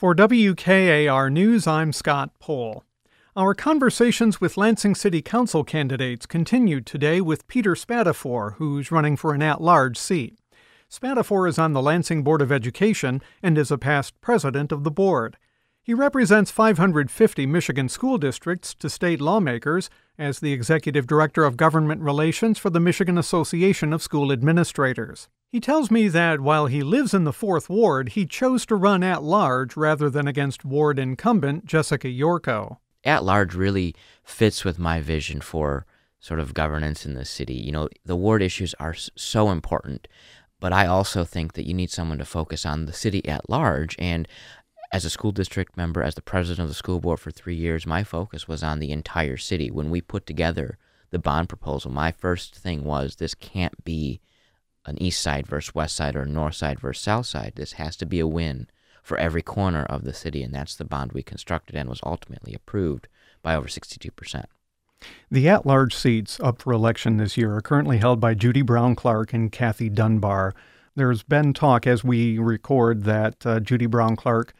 For WKAR News, I'm Scott Pohl. Our conversations with Lansing City Council candidates continued today with Peter Spatafor, who's running for an at-large seat. Spatafor is on the Lansing Board of Education and is a past president of the board. He represents 550 Michigan school districts to state lawmakers as the executive director of government relations for the Michigan Association of School Administrators. He tells me that while he lives in the 4th Ward, he chose to run at large rather than against ward incumbent Jessica Yorko. At large really fits with my vision for sort of governance in the city. You know, the ward issues are so important, but I also think that you need someone to focus on the city at large. And as a school district member, as the president of the school board for 3 years, my focus was on the entire city. When we put together the bond proposal, my first thing was this can't be an east side versus west side or a north side versus south side. This has to be a win for every corner of the city, and that's the bond we constructed and was ultimately approved by over 62%. The at-large seats up for election this year are currently held by Judy Brown Clark and Kathy Dunbar. There's been talk as we record that Judy Brown Clark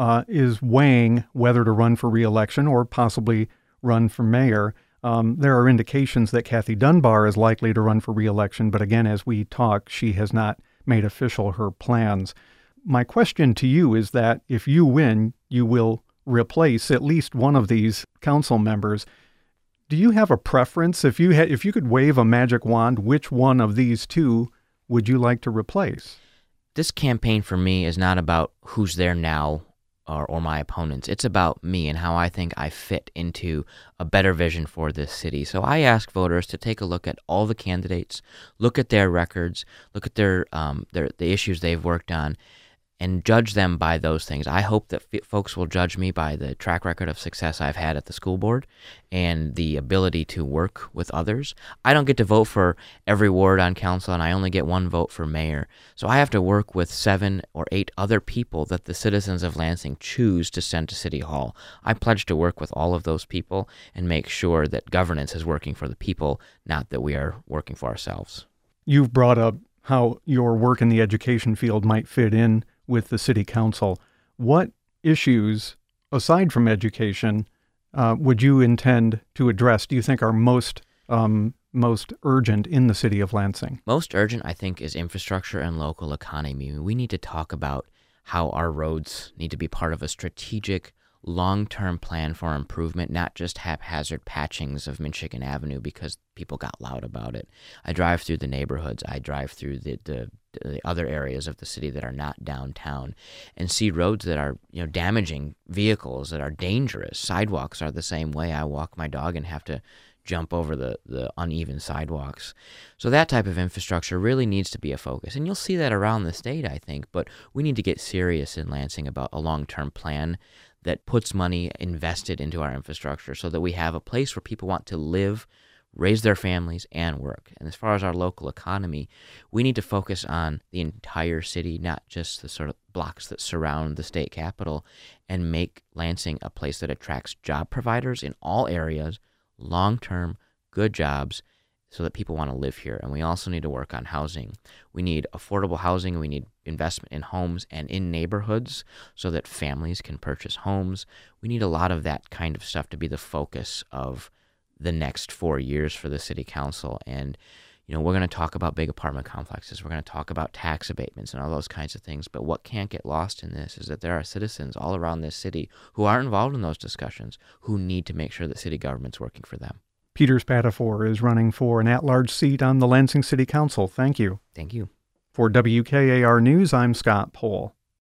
is weighing whether to run for re-election or possibly run for mayor. There are indications that Kathy Dunbar is likely to run for re-election, but again, as we talk, she has not made official her plans. My question to you is that if you win, you will replace at least one of these council members. Do you have a preference? If you could wave a magic wand, which one of these two would you like to replace? This campaign for me is not about who's there now or my opponents. It's about me and how I think I fit into a better vision for this city. So I ask voters to take a look at all the candidates, look at their records, look at the issues they've worked on, and judge them by those things. I hope that folks will judge me by the track record of success I've had at the school board and the ability to work with others. I don't get to vote for every ward on council, and I only get one vote for mayor. So I have to work with 7 or 8 other people that the citizens of Lansing choose to send to City Hall. I pledge to work with all of those people and make sure that governance is working for the people, not that we are working for ourselves. You've brought up how your work in the education field might fit in with the city council. What issues, aside from education, would you intend to address, do you think are most urgent in the city of Lansing? Most urgent, I think, is infrastructure and local economy. We need to talk about how our roads need to be part of a strategic, long-term plan for improvement, not just haphazard patchings of Michigan Avenue because people got loud about it. I drive through the neighborhoods. I drive through the other areas of the city that are not downtown and see roads that are, damaging vehicles, that are dangerous. Sidewalks are the same way. I walk my dog and have to jump over the uneven sidewalks. So that type of infrastructure really needs to be a focus. And you'll see that around the state, I think. But we need to get serious in Lansing about a long-term plan that puts money invested into our infrastructure so that we have a place where people want to live, raise their families, and work. And as far as our local economy, we need to focus on the entire city, not just the sort of blocks that surround the state capitol, and make Lansing a place that attracts job providers in all areas, long-term, good jobs, so that people want to live here. And we also need to work on housing. We need affordable housing. We need investment in homes and in neighborhoods so that families can purchase homes. We need a lot of that kind of stuff to be the focus of the next 4 years for the city council. And, we're going to talk about big apartment complexes. We're going to talk about tax abatements and all those kinds of things. But what can't get lost in this is that there are citizens all around this city who are involved in those discussions who need to make sure that city government's working for them. Peter Spatafor is running for an at-large seat on the Lansing City Council. Thank you. Thank you. For WKAR News, I'm Scott Pohl.